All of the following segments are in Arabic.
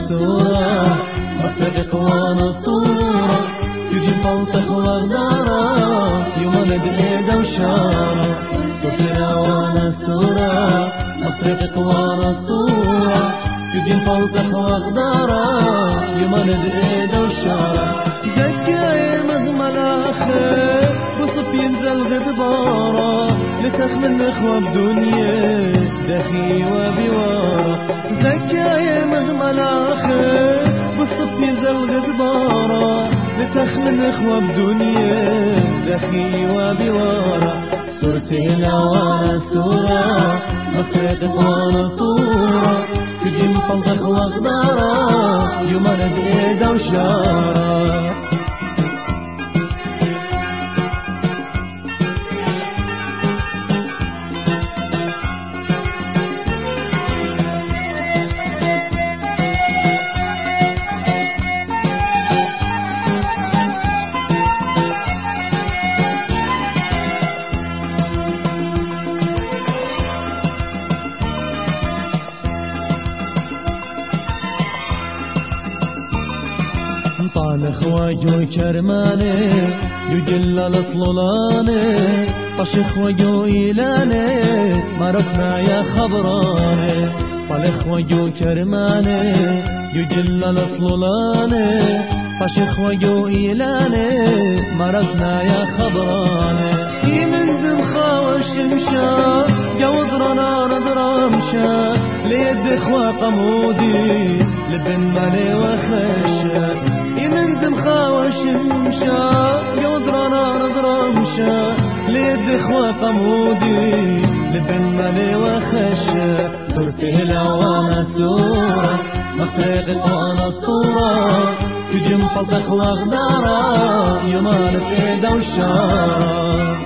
السورة مختلق وانا الطورة تجي فوطخ واغدارة يوم ندعي وشارة صوتنا وانا السورة مختلق وانا الطورة تجي فوطخ واغدارة يوم ندعي وشارة زكاية مهما الآخر بصف ينزل غدبارة لتخ من اخوة بدنيا دخي وبوارة زكاية مهما الآخر بصف ينزل غدبارة لتخ من اخوة بدنيا دخي وبوارة صورتي وانا السورة مختلق وانا طورة تجي مفلطخ واغدارة يوم ندعي وشارة طال خواجو كرماني يجل الأطلولاني طش خواجو إيلاني مرفنا يا خبراني طال خواجو كرماني يجل الأطلولاني طش خواجو إيلاني مرفنا يا خبراني من زمخا والشمشا جوض رنا ندرامشا ليد خوا قمودي لبن مالي وخشا من زمخا وشمشا يوضرنا نضرمشا ليد اخوة قمودي لبن مالي وخشا صورتي لوانا السورة مختلق وانا الطورة تجي مفلطخ واغدارة يومان سيدة وشارة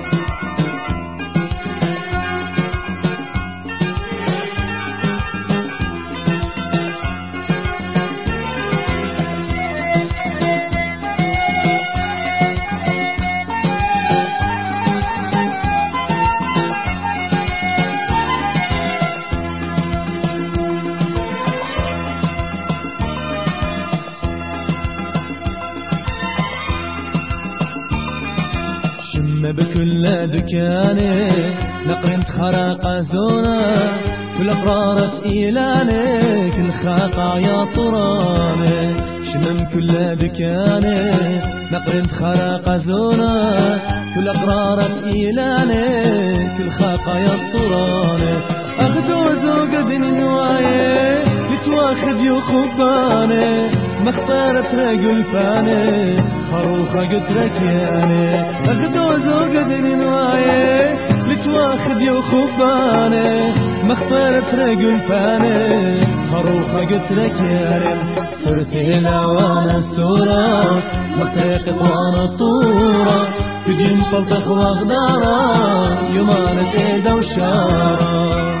بكل دكاني نقرنت خراقة زونا كل أقرارة إيلاني كل خاقة يا طراني شمم كل دكاني نقرنت خراقة زونا كل أقرارة إيلاني كل خاقة يا طراني أخدو زوق دين نواي يتواخد يخباني مختارة رجل فاني خروخة قدرك يعني أخدو زوق دين نواي لتواخد يخباني مختارة رجل فاني خروخة قدرك يعني صرتي لوانا السورة مختلق وانا الطورة تجي مفلطخ واغدارة يومان سيدة وشارة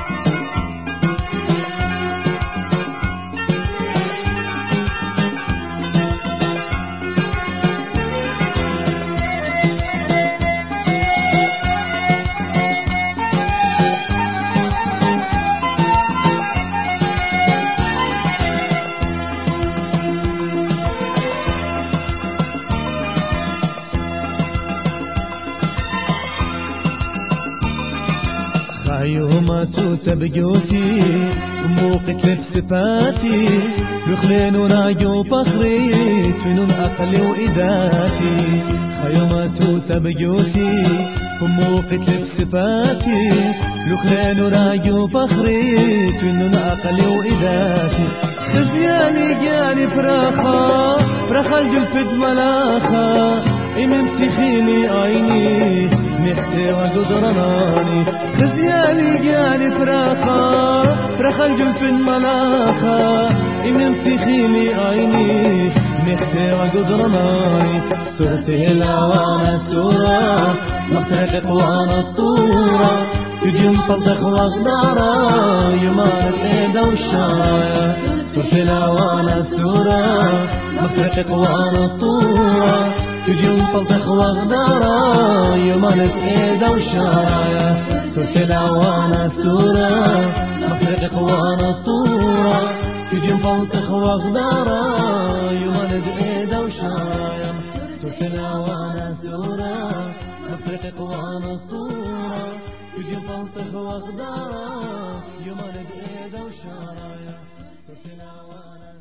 خيومة تبجوتي موقك لبسفاتي يخلين وناجو فخري تنون أقلي وإذاتي خيومة تبجوتي موقك لبسفاتي يخلين وناجو فخري تنون أقلي وإذاتي خزياني جاني فراخا الجلفد ملاخا إمم تخيني عيني نحتي وقدراني خزياني جاني فراخا الجلفد ملاخا إمم تخيني عيني نحتي وقدراني صرتي لوانا السورة مختلق وانا الطورة تجي مفلطخ واغدارة يومان سيدة وشارة صرتي لوانا السورة مختلق وانا الطورة تجي مفلطخ واغدارة يومان سيدة وشارة صرتي لوانا السورة مختلق وانا الطورة تجي مفلطخ واغدارة يوم بإيده وشايم تركنا وانا سورة مفرق وانا الصورة تجي مفلطخ واغدارة يوم بإيده وشايم تركنا وانا